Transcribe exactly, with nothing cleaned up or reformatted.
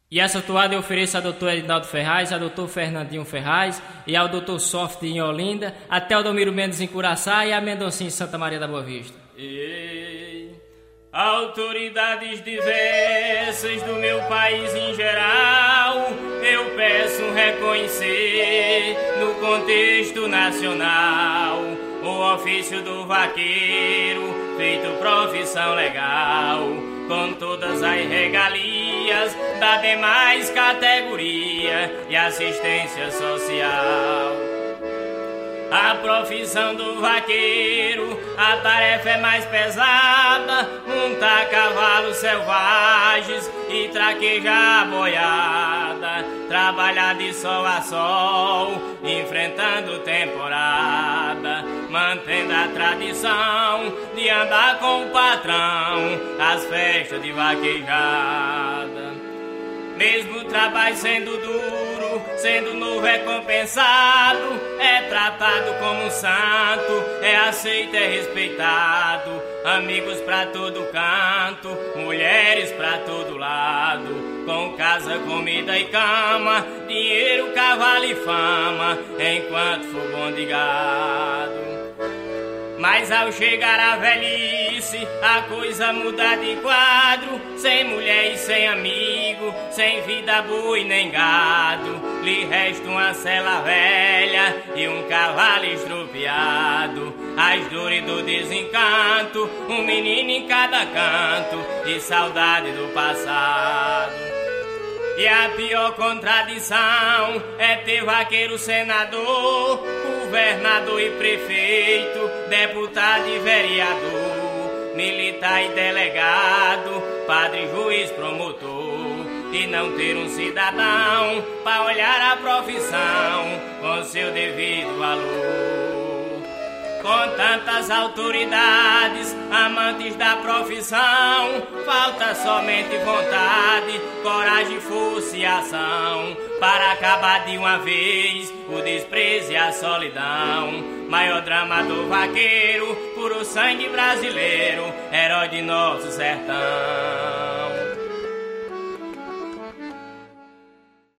E essa toada eu ofereço ao doutor Edinaldo Ferraz, ao doutor Fernandinho Ferraz e ao doutor Soft em Olinda, até o Domiro Mendes em Curaçá e a Mendoncinha em Santa Maria da Boa Vista. E autoridades diversas do meu país em geral, eu peço reconhecer no contexto nacional o ofício do vaqueiro, feito profissão legal, com todas as regalias da demais categoria e assistência social. A profissão do vaqueiro, a tarefa é mais pesada, montar cavalos selvagens e traquejar a boiada, trabalhar de sol a sol, enfrentando temporada, mantendo a tradição de andar com o patrão, as festas de vaquejada. Mesmo o trabalho sendo duro, sendo novo é compensado, é tratado como um santo, é aceito, é respeitado. Amigos pra todo canto, mulheres pra todo lado, com casa, comida e cama, dinheiro, cavalo e fama, enquanto for bom de gado. Mas ao chegar a velhice, a coisa muda de quadro, sem mulher e sem amigo, sem vida boa e nem gado. Lhe resta uma cela velha e um cavalo estropiado, as dores do desencanto, um menino em cada canto e saudade do passado. E a pior contradição é ter vaqueiro senador, governador e prefeito, deputado e vereador, militar e delegado, padre, juiz, promotor, e não ter um cidadão para olhar a profissão com seu devido valor. Com tantas autoridades, amantes da profissão, falta somente vontade, coragem, força e ação, para acabar de uma vez o desprezo e a solidão. Maior drama do vaqueiro, puro sangue brasileiro, herói de nosso sertão.